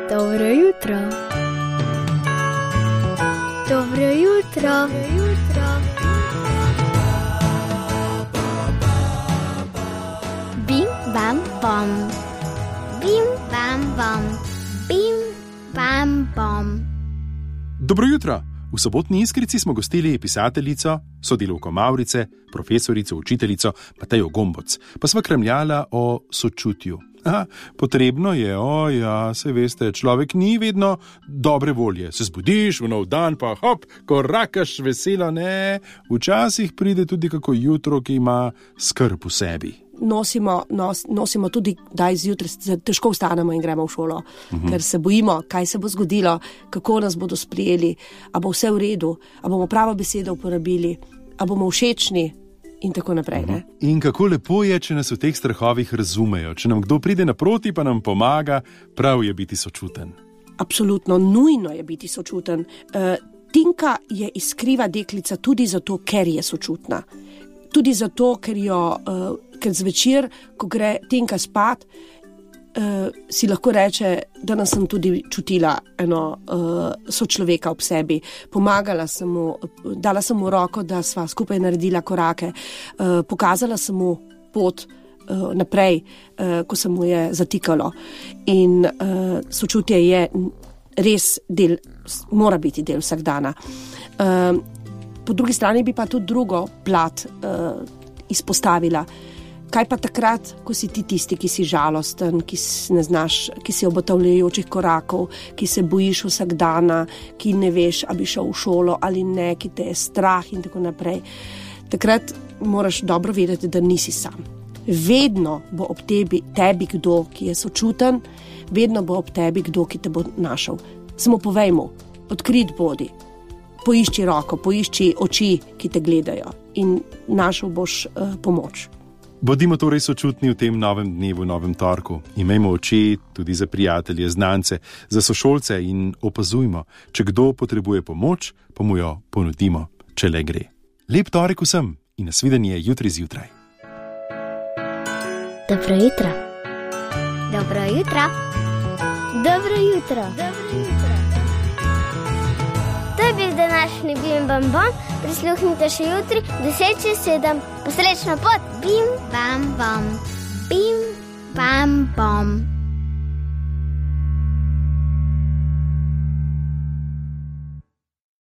Dobro jutro. Dobro jutro. Bim, bam, bom. Bim, bam, bom. Bim, bam, bom. Dobro jutro. V sobotni Iskrici smo gostili pisateljico, sodelavko Mavrice, profesorico, učiteljico Matejo Gomboc, pa sva kremljala o sočutju. Potrebno je, saj veste, človek ni vedno dobre volje. Se zbudiš v nov dan, pa hop, korakaš veselo, ne. Včasih pride tudi kako jutro, ki ima skrb v sebi. Nosimo tudi, da zjutraj težko vstanemo in gremo v šolo, ker se bojimo, kaj se bo zgodilo, kako nas bodo sprejeli, a bo vse v redu, a bomo pravo besedo uporabili, a bomo všečni in tako naprej. Ne? In kako lepo je, če nas v teh strahovih razumejo, če nam kdo pride naproti, pa nam pomaga, prav je biti sočuten. Absolutno, nujno je biti sočuten. Tinka je iskriva deklica tudi zato, ker je sočutna. Tudi zato, ker zvečer, ko gre Tinka spat, si lahko reče, da nas sem tudi čutila eno sočloveka ob sebi. Pomagala sem mu, dala sem mu roko, da sva skupaj naredila korake, pokazala sem mu pot naprej, ko se mu je zatikalo. In sočutje je res mora biti del vsakdana. Po drugi strani bi pa tudi drugo plat izpostavila. Kaj pa takrat, ko si ti tisti, ki si žalosten, ki ne znaš, ki si obotavljajočih korakov, ki se bojiš vsak dana, ki ne veš, a bi šel v šolo ali ne, ki te je strah in tako naprej. Takrat moraš dobro vedeti, da nisi sam. Vedno bo ob tebi kdo, ki je sočuten, vedno bo ob tebi kdo, ki te bo našel. Samo povej mu, odkrit bodi. Poišči roko, poišči oči, ki te gledajo in našel boš pomoč. Bodimo torej sočutni v tem novem dnevu, novem torku. Imejmo oči tudi za prijatelje, znance, za sošolce in opazujmo, če kdo potrebuje pomoč, pa mu jo ponudimo, če le gre. Lep torek vsem in nasvidenje jutri zjutraj. Dobro jutro. Dobro jutro. Dobro jutro. Dobro jutro. To je bil današnji Bim Bam Bom. Prisluhnite še jutri 10:07. Posrečno pot. Bim Bam Bom. Bim Bam Bom.